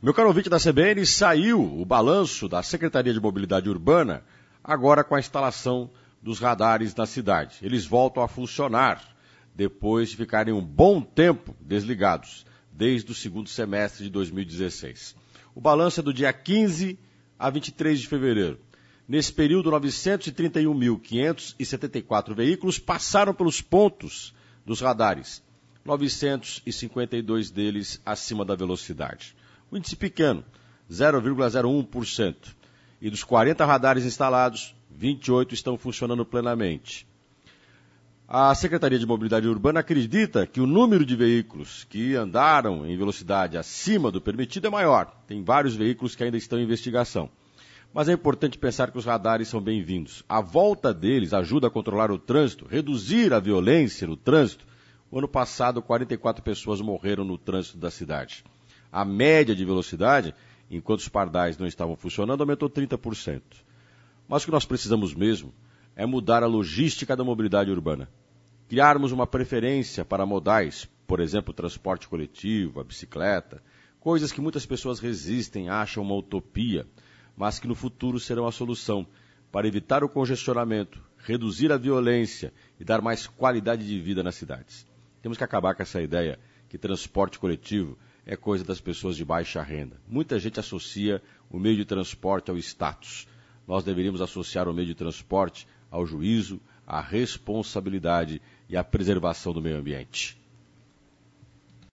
Meu caro ouvinte da CBN, saiu o balanço da Secretaria de Mobilidade Urbana, agora com a instalação dos radares na cidade. Eles voltam a funcionar depois de ficarem um bom tempo desligados, desde o segundo semestre de 2016. O balanço é do dia 15 a 23 de fevereiro. Nesse período, 931.574 veículos passaram pelos pontos dos radares, 952 deles acima da velocidade. O índice pequeno, 0,01%. E dos 40 radares instalados, 28 estão funcionando plenamente. A Secretaria de Mobilidade Urbana acredita que o número de veículos que andaram em velocidade acima do permitido é maior. Tem vários veículos que ainda estão em investigação. Mas é importante pensar que os radares são bem-vindos. A volta deles ajuda a controlar o trânsito, reduzir a violência no trânsito. O ano passado, 44 pessoas morreram no trânsito da cidade. A média de velocidade, enquanto os pardais não estavam funcionando, aumentou 30%. Mas o que nós precisamos mesmo é mudar a logística da mobilidade urbana. Criarmos uma preferência para modais, por exemplo, o transporte coletivo, a bicicleta, coisas que muitas pessoas resistem, acham uma utopia, mas que no futuro serão a solução para evitar o congestionamento, reduzir a violência e dar mais qualidade de vida nas cidades. Temos que acabar com essa ideia que transporte coletivo é coisa das pessoas de baixa renda. Muita gente associa o meio de transporte ao status. Nós deveríamos associar o meio de transporte ao juízo, à responsabilidade e à preservação do meio ambiente.